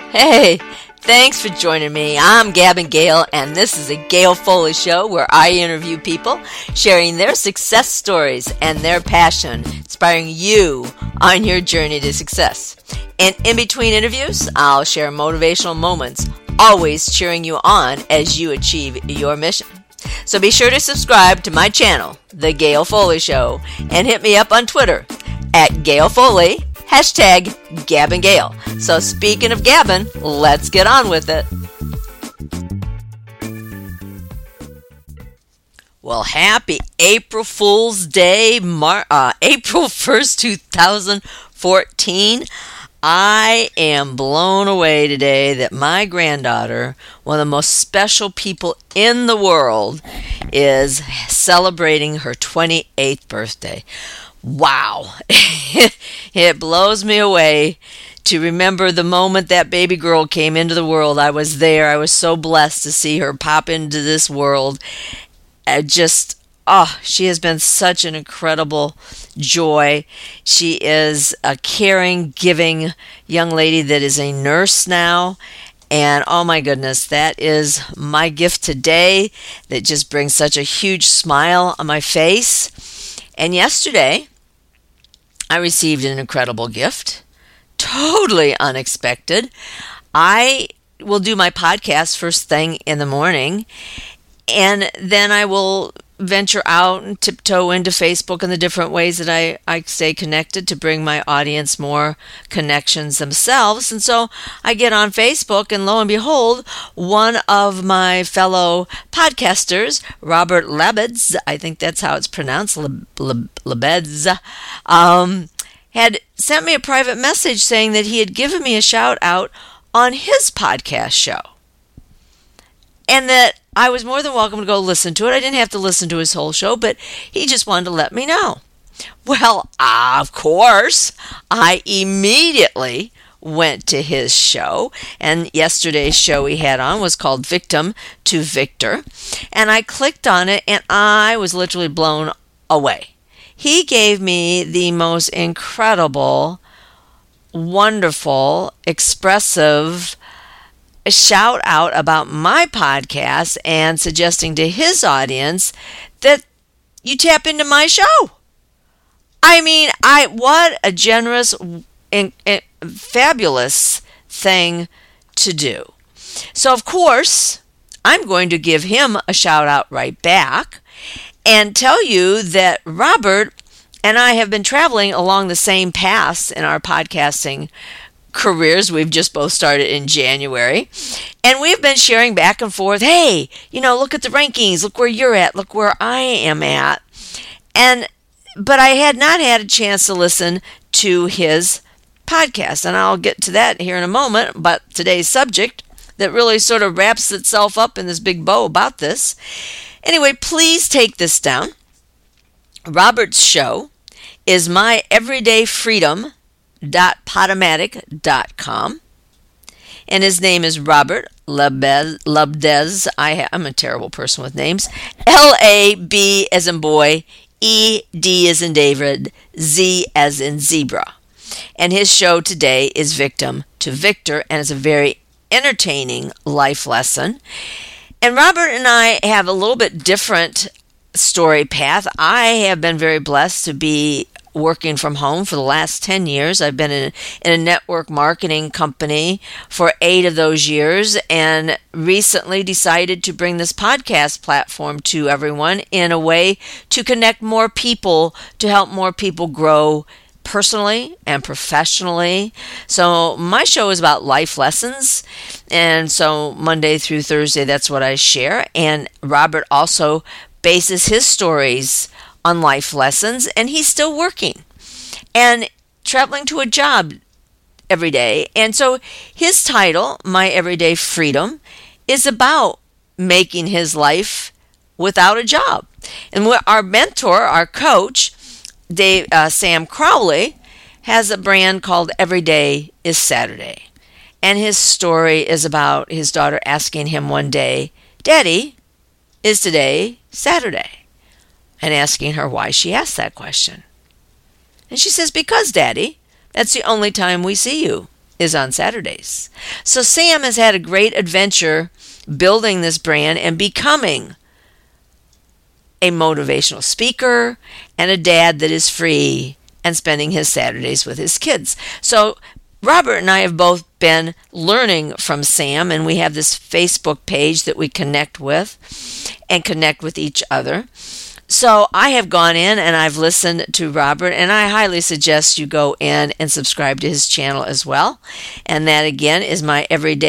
Hey, thanks for joining me. I'm Gabon Gale, and this is a Gale Foley show where I interview people sharing their success stories and their passion, inspiring you on your journey to success. And in between interviews, I'll share motivational moments, always cheering you on as you achieve your mission. So be sure to subscribe to my channel, The Gale Foley Show, and hit me up on Twitter at Gale Foley, hashtag Gabon Gale. So speaking of Gabon, let's get on with it. Well, happy April Fool's Day, April 1st, 2014. I am blown away today that my granddaughter, one of the most special people in the world, is celebrating her 28th birthday. Wow. It blows me away to remember the moment that baby girl came into the world. I was there. I was so blessed to see her pop into this world. She has been such an incredible joy. She is a caring, giving young lady that is a nurse now. And oh my goodness, that is my gift today that just brings such a huge smile on my face. And yesterday, I received an incredible gift, totally unexpected. I will do my podcast first thing in the morning, and then I will venture out and tiptoe into Facebook and the different ways that I stay connected to bring my audience more connections themselves. And so I get on Facebook, and lo and behold, one of my fellow podcasters, Robert Lebedz, I think that's how it's pronounced, Lebedz, had sent me a private message saying that he had given me a shout out on his podcast show, and that I was more than welcome to go listen to it. I didn't have to listen to his whole show, but he just wanted to let me know. Well, of course, I immediately went to his show, and yesterday's show he had on was called Victim to Victor, and I clicked on it, and I was literally blown away. He gave me the most incredible, wonderful, expressive shout out about my podcast and suggesting to his audience that you tap into my show. I mean, what a generous and fabulous thing to do. So, of course, I'm going to give him a shout out right back and tell you that Robert and I have been traveling along the same paths in our podcasting careers. We've just both started in January, and we've been sharing back and forth. Hey, look at the rankings. Look where you're at. Look where I am at. But I had not had a chance to listen to his podcast, and I'll get to that here in a moment. But today's subject that really sort of wraps itself up in this big bow about this. Anyway, please take this down. Robert's show is My Everyday Freedom .podomatic.com, and his name is Robert Lebedz. I'm a terrible person with names. L-A-B as in boy, E-D as in David, Z as in zebra. And his show today is Victim to Victor, and it's a very entertaining life lesson. And Robert and I have a little bit different story path. I have been very blessed to be working from home for the last 10 years. I've been in a network marketing company for 8 of those years, and recently decided to bring this podcast platform to everyone in a way to connect more people, to help more people grow personally and professionally. So my show is about life lessons, and so Monday through Thursday, that's what I share. And Robert also bases his stories on life lessons, and he's still working and traveling to a job every day. And so his title, My Everyday Freedom, is about making his life without a job. And our mentor, our coach, Sam Crowley, has a brand called Every Day is Saturday. And his story is about his daughter asking him one day, Daddy, is today Saturday? And asking her why she asked that question. And she says, because, Daddy, that's the only time we see you. is on Saturdays. So Sam has had a great adventure building this brand and becoming a motivational speaker and a dad that is free and spending his Saturdays with his kids. So Robert and I have both been learning from Sam, and we have this Facebook page that we connect with and connect with each other. So I have gone in and I've listened to Robert, and I highly suggest you go in and subscribe to his channel as well. And that again is my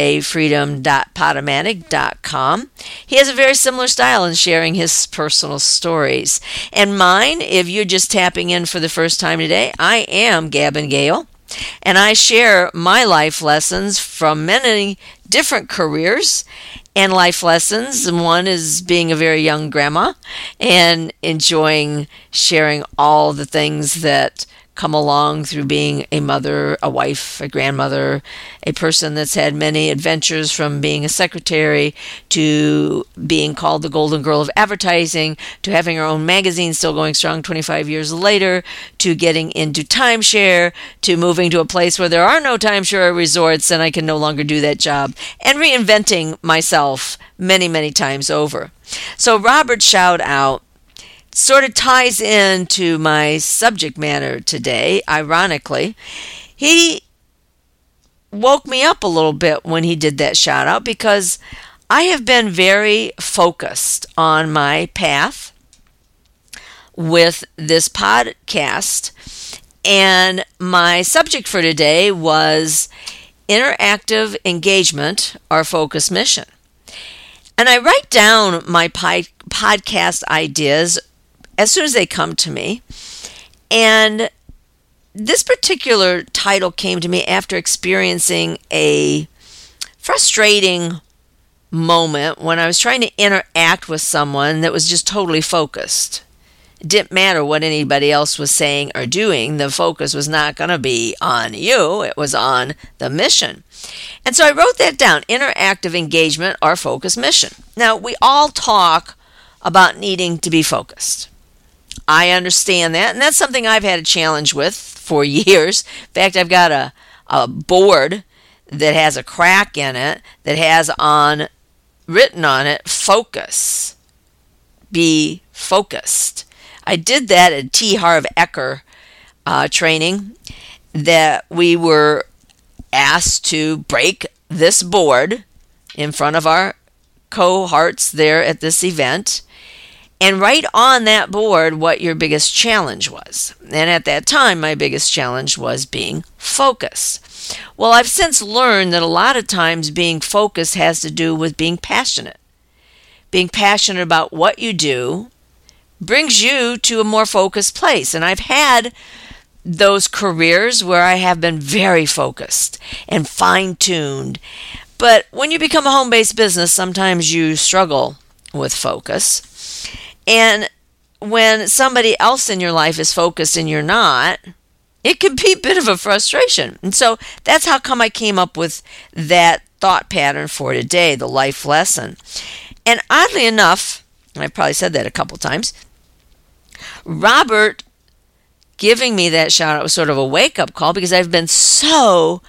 everydayfreedom.podomatic.com. He has a very similar style in sharing his personal stories. And mine, if you're just tapping in for the first time today, I am Gabon Gale, and I share my life lessons from many different careers and life lessons. And one is being a very young grandma and enjoying sharing all the things that come along through being a mother, a wife, a grandmother, a person that's had many adventures, from being a secretary to being called the Golden Girl of Advertising, to having her own magazine still going strong 25 years later, to getting into timeshare, to moving to a place where there are no timeshare resorts and I can no longer do that job, and reinventing myself many, many times over. So Robert's shout out sort of ties into my subject matter today, ironically. He woke me up a little bit when he did that shout out, because I have been very focused on my path with this podcast, and my subject for today was interactive engagement, our focus mission. And I write down my podcast ideas as soon as they come to me. And this particular title came to me after experiencing a frustrating moment when I was trying to interact with someone that was just totally focused. It didn't matter what anybody else was saying or doing. The focus was not going to be on you. It was on the mission. And so I wrote that down: interactive engagement, our focus mission. Now, we all talk about needing to be focused. I understand that, and that's something I've had a challenge with for years. In fact, I've got a board that has a crack in it that has written on it, focus. Be focused. I did that at T. Harv Eker training, that we were asked to break this board in front of our cohorts there at this event and write on that board what your biggest challenge was. And at that time, my biggest challenge was being focused. Well, I've since learned that a lot of times being focused has to do with being passionate. Being passionate about what you do brings you to a more focused place. And I've had those careers where I have been very focused and fine-tuned. But when you become a home-based business, sometimes you struggle with focus. And when somebody else in your life is focused and you're not, it can be a bit of a frustration. And so that's how come I came up with that thought pattern for today, the life lesson. And oddly enough, and I've probably said that a couple times, Robert giving me that shout out was sort of a wake-up call, because I've been so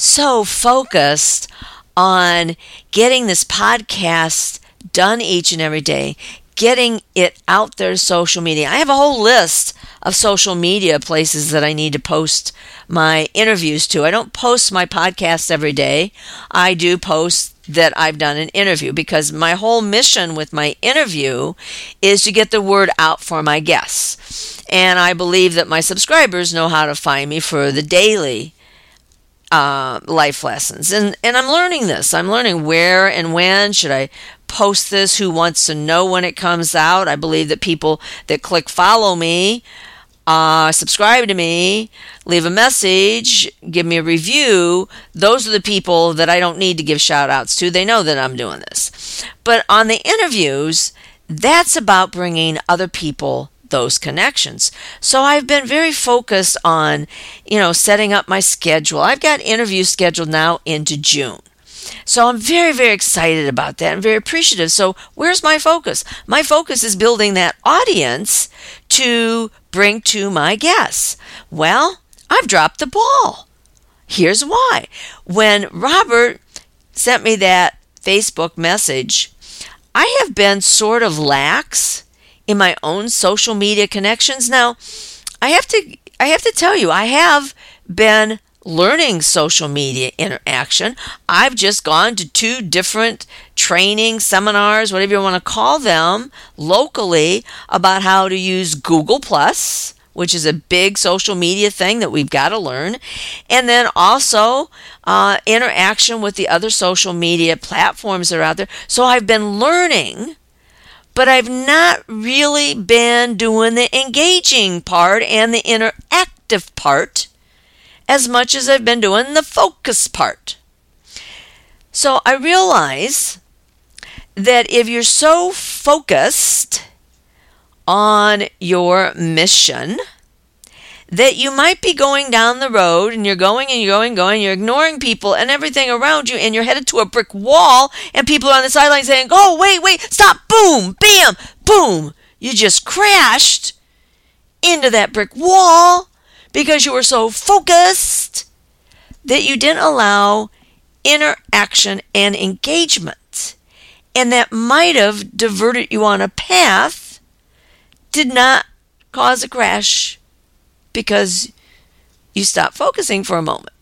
focused on getting this podcast done each and every day, getting it out there to social media. I have a whole list of social media places that I need to post my interviews to. I don't post my podcast every day. I do post that I've done an interview, because my whole mission with my interview is to get the word out for my guests. And I believe that my subscribers know how to find me for the daily life lessons. And I'm learning this. I'm learning where and when should I post this, who wants to know when it comes out. I believe that people that click follow me, subscribe to me, leave a message, give me a review, those are the people that I don't need to give shout outs to. They know that I'm doing this. But on the interviews, that's about bringing other people those connections. So I've been very focused on, setting up my schedule. I've got interviews scheduled now into June. So I'm very, very excited about that and very appreciative. So where's my focus? My focus is building that audience to bring to my guests. Well, I've dropped the ball. Here's why. When Robert sent me that Facebook message, I have been sort of lax in my own social media connections. Now, I have to tell you, I have been learning social media interaction. I've just gone to 2 different training seminars, whatever you want to call them, locally about how to use Google Plus, which is a big social media thing that we've got to learn, and then also interaction with the other social media platforms that are out there. So I've been learning, but I've not really been doing the engaging part and the interactive part as much as I've been doing the focus part. So I realize that if you're so focused on your mission that you might be going down the road and you're going, you're ignoring people and everything around you, and you're headed to a brick wall and people are on the sideline saying, oh, wait, stop, boom, bam, boom. You just crashed into that brick wall because you were so focused that you didn't allow interaction and engagement. And that might have diverted you on a path, did not cause a crash because you stopped focusing for a moment.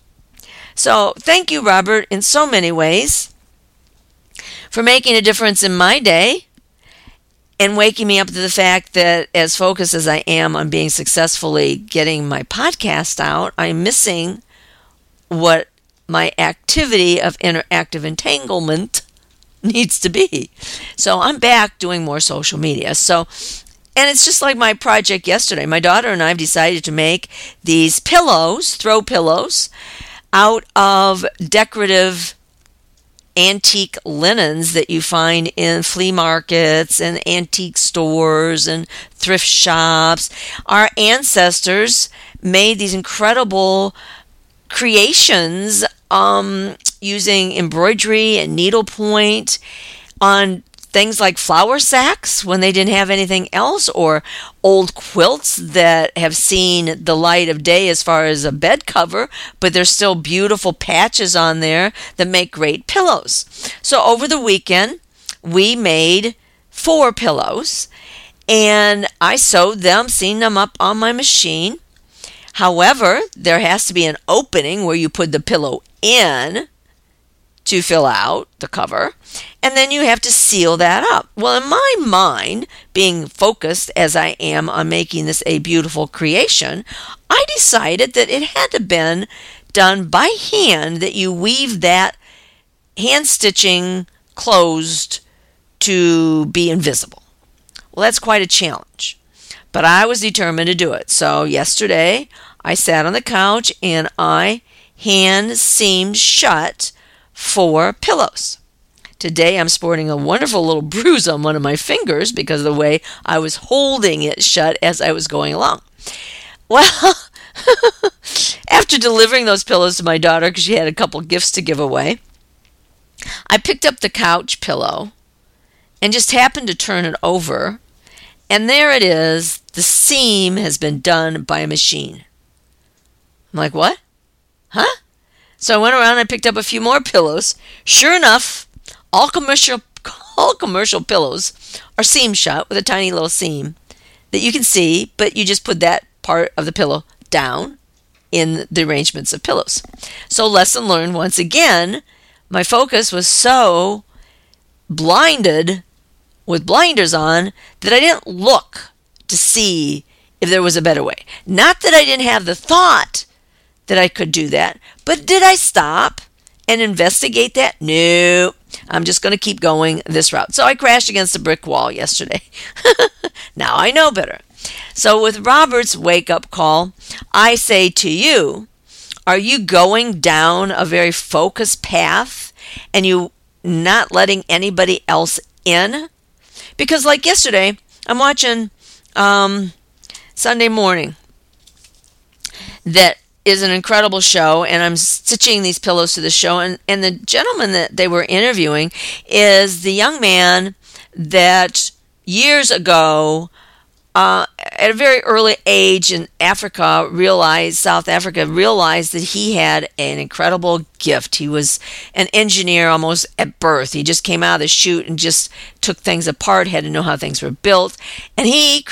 So thank you, Robert, in so many ways for making a difference in my day and waking me up to the fact that as focused as I am on being successfully getting my podcast out, I'm missing what my activity of interactive entanglement needs to be. So I'm back doing more social media. And it's just like my project yesterday. My daughter and I have decided to make these pillows, throw pillows, out of decorative antique linens that you find in flea markets and antique stores and thrift shops. Our ancestors made these incredible creations using embroidery and needlepoint on things like flour sacks when they didn't have anything else, or old quilts that have seen the light of day as far as a bed cover, but there's still beautiful patches on there that make great pillows. So over the weekend, we made 4 pillows, and I sewed them, sewed them up on my machine. However, there has to be an opening where you put the pillow in to fill out the cover, and then you have to seal that up. Well, in my mind, being focused as I am on making this a beautiful creation, I decided that it had to been done by hand, that you weave that hand stitching closed to be invisible. Well, that's quite a challenge, but I was determined to do it. So yesterday, I sat on the couch and I hand seamed shut 4 pillows. Today I'm sporting a wonderful little bruise on one of my fingers because of the way I was holding it shut as I was going along. Well, after delivering those pillows to my daughter because she had a couple gifts to give away, I picked up the couch pillow and just happened to turn it over, and there it is. The seam has been done by a machine. I'm like, what? Huh? So I went around and I picked up a few more pillows. Sure enough, all commercial pillows are seam shut with a tiny little seam that you can see, but you just put that part of the pillow down in the arrangements of pillows. So lesson learned once again, my focus was so blinded with blinders on that I didn't look to see if there was a better way. Not that I didn't have the thought that I could do that, but did I stop and investigate that? No, I'm just going to keep going this route. So I crashed against a brick wall yesterday. Now I know better. So with Robert's wake-up call, I say to you, are you going down a very focused path and you not letting anybody else in? Because like yesterday, I'm watching Sunday Morning. That is an incredible show, and I'm stitching these pillows to the show, and the gentleman that they were interviewing is the young man that years ago at a very early age in South Africa realized that he had an incredible gift. He was an engineer almost at birth. He just came out of the chute and just took things apart, had to know how things were built. And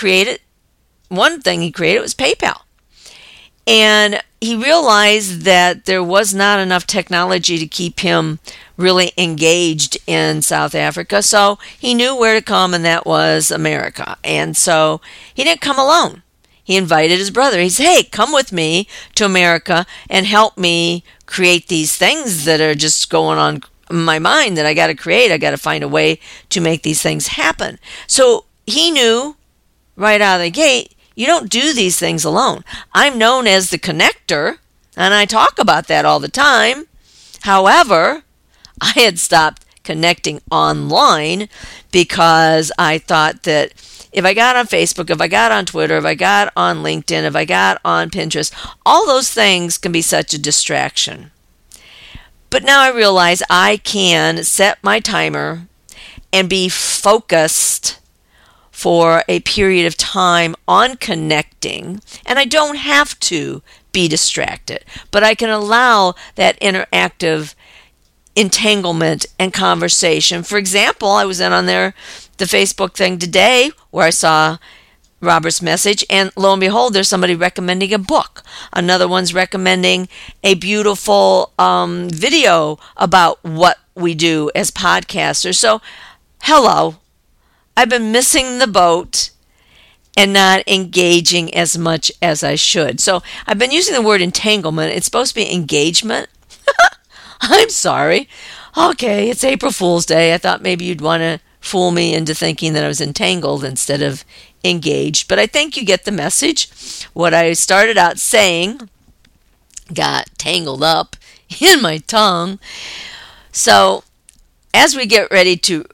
one thing he created was PayPal. And he realized that there was not enough technology to keep him really engaged in South Africa. So he knew where to come, and that was America. And so he didn't come alone. He invited his brother. He said, hey, come with me to America and help me create these things that are just going on in my mind that I got to create. I got to find a way to make these things happen. So he knew right out of the gate, you don't do these things alone. I'm known as the connector, and I talk about that all the time. However, I had stopped connecting online because I thought that if I got on Facebook, if I got on Twitter, if I got on LinkedIn, if I got on Pinterest, all those things can be such a distraction. But now I realize I can set my timer and be focused for a period of time on connecting, and I don't have to be distracted, but I can allow that interactive entanglement and conversation. For example, I was in on the Facebook thing today where I saw Robert's message, and lo and behold, there's somebody recommending a book. Another one's recommending a beautiful video about what we do as podcasters. So, hello. I've been missing the boat and not engaging as much as I should. So I've been using the word entanglement. It's supposed to be engagement. I'm sorry. Okay, it's April Fool's Day. I thought maybe you'd want to fool me into thinking that I was entangled instead of engaged. But I think you get the message. What I started out saying got tangled up in my tongue. So as we get ready to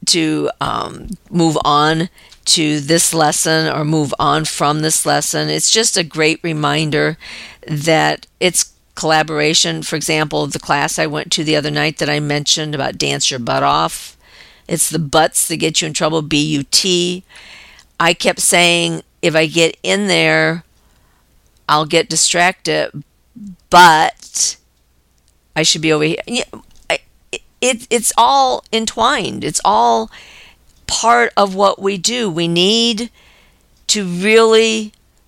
move on to this lesson or move on from this lesson, it's just a great reminder that it's collaboration. For example, the class I went to the other night that I mentioned about dance your butt off, it's the butts that get you in trouble, B-U-T. I kept saying, if I get in there, I'll get distracted, but I should be over here. It's all entwined. It's all part of what we do. We need to really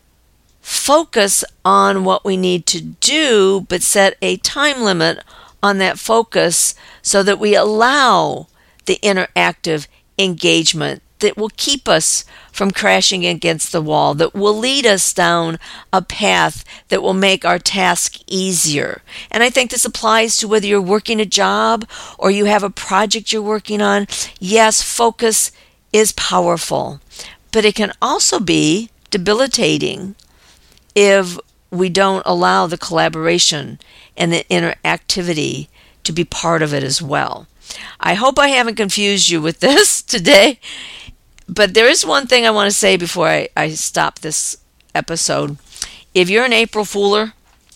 focus on what we need to do, but set a time limit on that focus so that we allow the interactive engagement that will keep us from crashing against the wall, that will lead us down a path that will make our task easier. And I think this applies to whether you're working a job or you have a project you're working on. Yes, focus is powerful, but it can also be debilitating if we don't allow the collaboration and the interactivity to be part of it as well. I hope I haven't confused you with this today. But there is one thing I want to say before I stop this episode. If you're an April Fooler,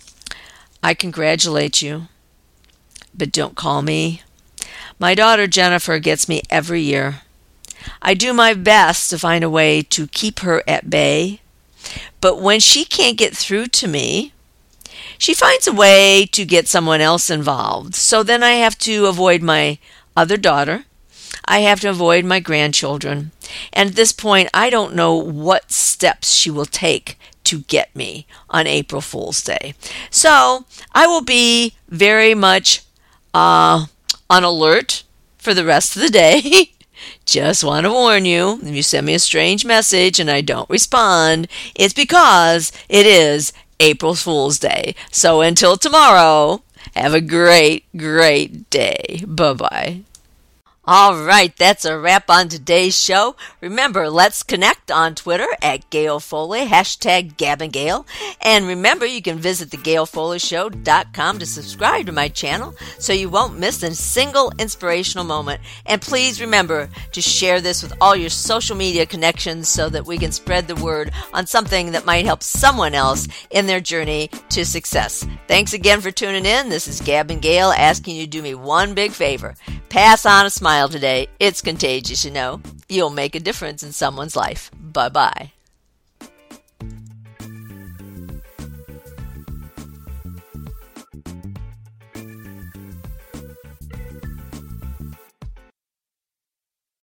I congratulate you, but don't call me. My daughter Jennifer gets me every year. I do my best to find a way to keep her at bay, but when she can't get through to me, she finds a way to get someone else involved. So then I have to avoid my other daughter. I have to avoid my grandchildren. And at this point, I don't know what steps she will take to get me on April Fool's Day. So I will be very much on alert for the rest of the day. Just want to warn you, if you send me a strange message and I don't respond, it's because it is April Fool's Day. So until tomorrow, have a great, great day. Bye-bye. All right, that's a wrap on today's show. Remember, let's connect on Twitter at Gail Foley, hashtag Gab and Gail. And remember, you can visit thegailfoleyshow.com to subscribe to my channel so you won't miss a single inspirational moment. And please remember to share this with all your social media connections so that we can spread the word on something that might help someone else in their journey to success. Thanks again for tuning in. This is Gab and Gail asking you to do me one big favor. Pass on a smile today. It's contagious, you know. You'll make a difference in someone's life. Bye-bye.